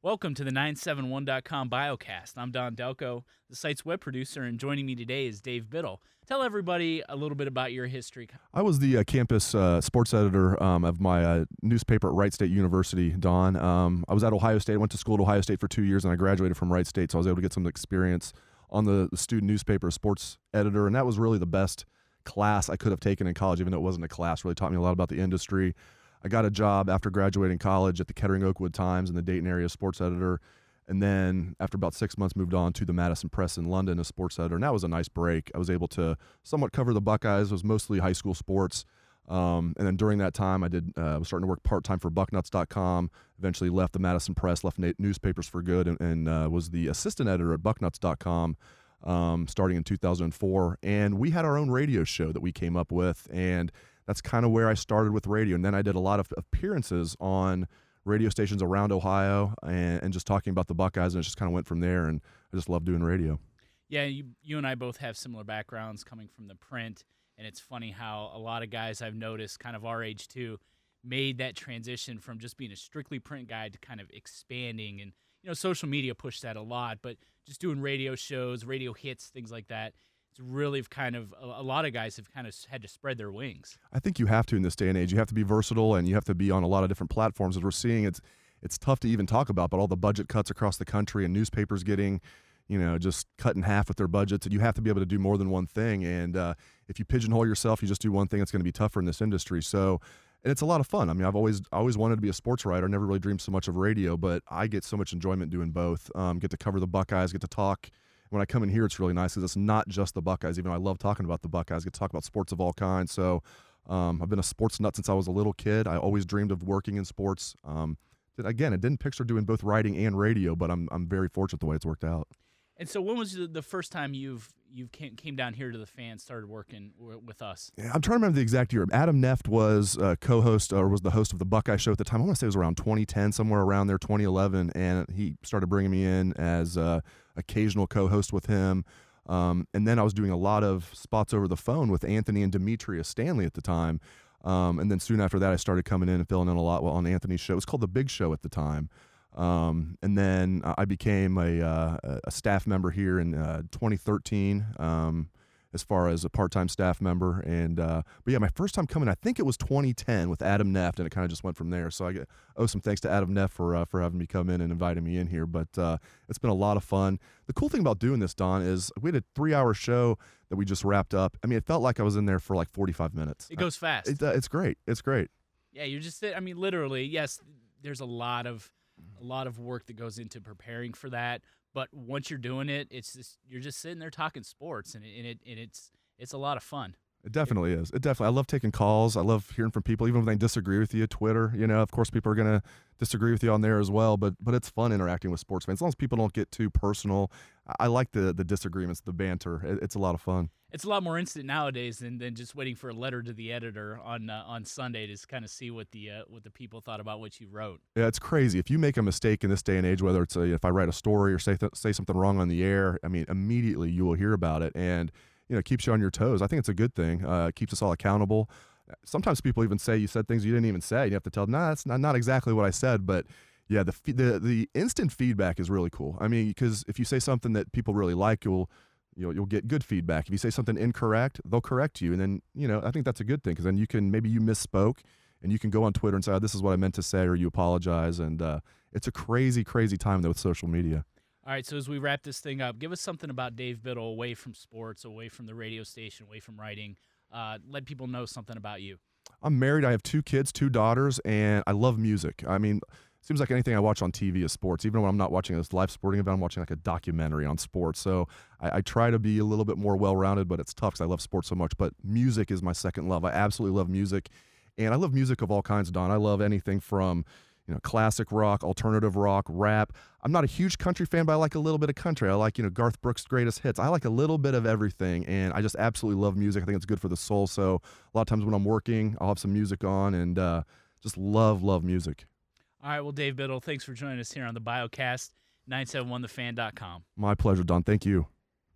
Welcome to the 971.com Biocast. I'm Don Delco, the site's web producer, and joining me today is Dave Biddle. Tell everybody a little bit about your history. I was the campus sports editor of my newspaper at Wright State University, Don. I was at Ohio State. I went to school at Ohio State for 2 years, and I graduated from Wright State, so I was able to get some experience on the student newspaper sports editor, and that was really the best class I could have taken in college, even though it wasn't a class. It really taught me a lot about the industry. I got a job after graduating college at the Kettering Oakwood Times in the Dayton area sports editor, and then after about 6 months moved on to the Madison Press in London as sports editor, and that was a nice break. I was able to somewhat cover the Buckeyes. It was mostly high school sports, and then during that time I was starting to work part-time for Bucknuts.com, eventually left the Madison Press, left newspapers for good, and was the assistant editor at Bucknuts.com starting in 2004, and we had our own radio show that we came up with, and that's kind of where I started with radio. And then I did a lot of appearances on radio stations around Ohio and just talking about the Buckeyes, and it just kind of went from there, and I just love doing radio. Yeah, you and I both have similar backgrounds coming from the print, and it's funny how a lot of guys I've noticed kind of our age too made that transition from just being a strictly print guy to kind of expanding, and social media pushed that a lot, but just doing radio shows, radio hits, things like that. It's really kind of a lot of guys have kind of had to spread their wings. I think you have to in this day and age. You have to be versatile, and you have to be on a lot of different platforms. As we're seeing, it's tough to even talk about, but all the budget cuts across the country and newspapers getting, just cut in half with their budgets, and you have to be able to do more than one thing. And if you pigeonhole yourself, you just do one thing, it's going to be tougher in this industry. So, and it's a lot of fun. I mean, I've always wanted to be a sports writer. I never really dreamed so much of radio, but I get so much enjoyment doing both. Get to cover the Buckeyes, get to talk. When I come in here, it's really nice because it's not just the Buckeyes. Even though I love talking about the Buckeyes, I get to talk about sports of all kinds. So I've been a sports nut since I was a little kid. I always dreamed of working in sports. Again, I didn't picture doing both writing and radio, but I'm very fortunate the way it's worked out. And so when was the first time you came down here to the Fan, started working with us? Yeah, I'm trying to remember the exact year. Adam Neft was co-host, or was the host of the Buckeye Show at the time. I want to say it was around 2010, somewhere around there, 2011, and he started bringing me in as occasional co-host with him. And then I was doing a lot of spots over the phone with Anthony and Demetria Stanley at the time. And then soon after that, I started coming in and filling in a lot on Anthony's show. It was called The Big Show at the time. And then I became a staff member here in 2013, as far as a part-time staff member. And but yeah, my first time coming, I think it was 2010 with Adam Neft, and it kind of just went from there. So I owe some thanks to Adam Neft for having me come in and inviting me in here. But it's been a lot of fun. The cool thing about doing this, Don, is we had a 3-hour show that we just wrapped up. I mean, it felt like I was in there for like 45 minutes. It goes fast. It's great. It's great. Yeah, you're just, I mean, literally, yes, there's a lot of work that goes into preparing for that, but once you're doing it, it's just, you're just sitting there talking sports, and it's a lot of fun. It definitely is. I love taking calls. I love hearing from people, even when they disagree with you. Twitter, of course, people are going to disagree with you on there as well, but it's fun interacting with sports fans. As long as people don't get too personal, I like the disagreements, the banter. It's a lot of fun. It's a lot more instant nowadays than just waiting for a letter to the editor on Sunday to kind of see what the people thought about what you wrote. Yeah, it's crazy. If you make a mistake in this day and age, whether it's if I write a story or say something wrong on the air, I mean, immediately you will hear about it, and it keeps you on your toes. I think it's a good thing. It keeps us all accountable. Sometimes people even say you said things you didn't even say. You have to tell them, that's not exactly what I said, but yeah, the instant feedback is really cool. I mean, because if you say something that people really like, you'll get good feedback. If you say something incorrect, they'll correct you. And then, I think that's a good thing, because then you misspoke, and you can go on Twitter and say, this is what I meant to say, or you apologize. And it's a crazy, crazy time, though, with social media. All right, so as we wrap this thing up, give us something about Dave Biddle away from sports, away from the radio station, away from writing. Let people know something about you. I'm married. I have 2 kids, 2 daughters, and I love music. I mean, it seems like anything I watch on TV is sports. Even when I'm not watching this live sporting event, I'm watching like a documentary on sports. So I try to be a little bit more well-rounded, but it's tough because I love sports so much. But music is my second love. I absolutely love music, and I love music of all kinds, Don. I love anything from classic rock, alternative rock, rap. I'm not a huge country fan, but I like a little bit of country. I like, Garth Brooks' greatest hits. I like a little bit of everything, and I just absolutely love music. I think it's good for the soul. So a lot of times when I'm working, I'll have some music on, and just love music. All right, well, Dave Biddle, thanks for joining us here on the Biocast, 971thefan.com. My pleasure, Don. Thank you.